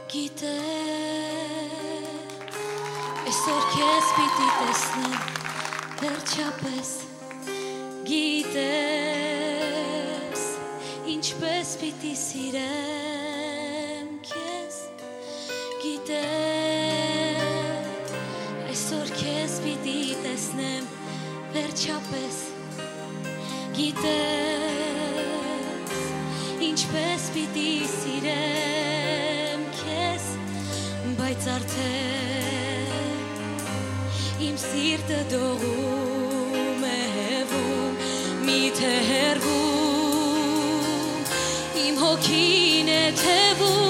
Այսօր քեզ պիտի տեսնեմ վերջապես գիտես ինչպես պիտի սիրեմ քեզ գիտես այսօր քեզ պիտի տեսնեմ վերջապես գիտես ինչպես պիտի սիրեմ քեզ բայց արդեն իմ սիրտը դողում է հևում միթե հերվում իմ հոգին է թևում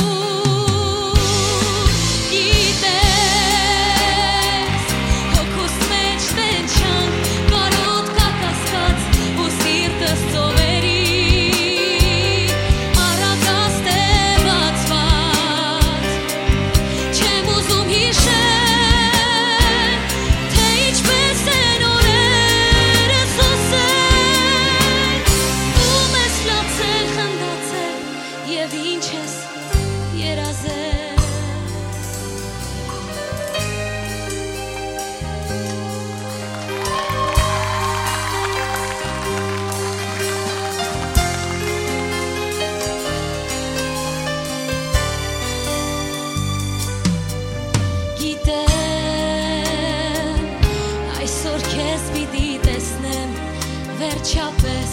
Վերջապես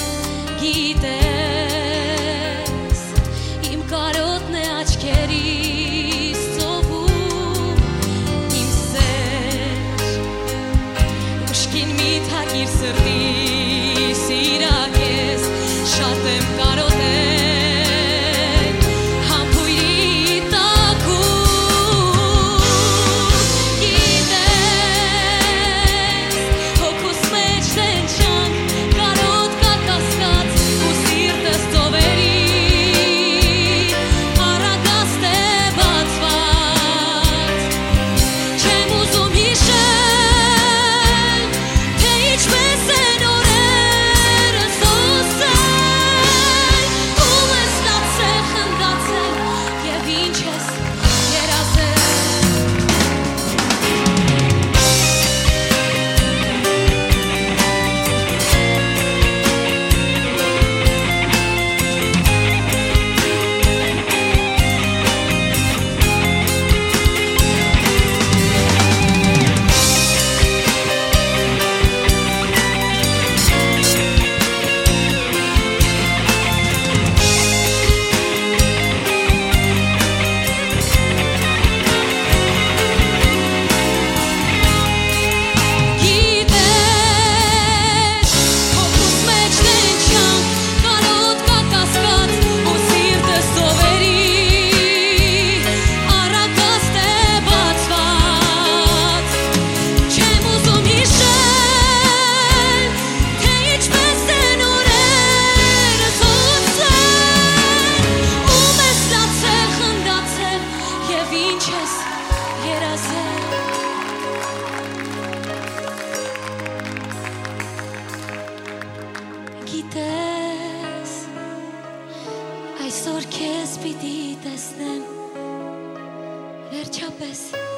գիտես իմ կարոտն է աչքերիս ծովում իմ սեր ուշքին մի թակիր սրտի սիրակ ես շատ եմ կարոտել համբույրի տակում գիտես հոգուս մեջ տենչանք Գիտես, այսօր քեզ պիտի տեսնեմ վերջապես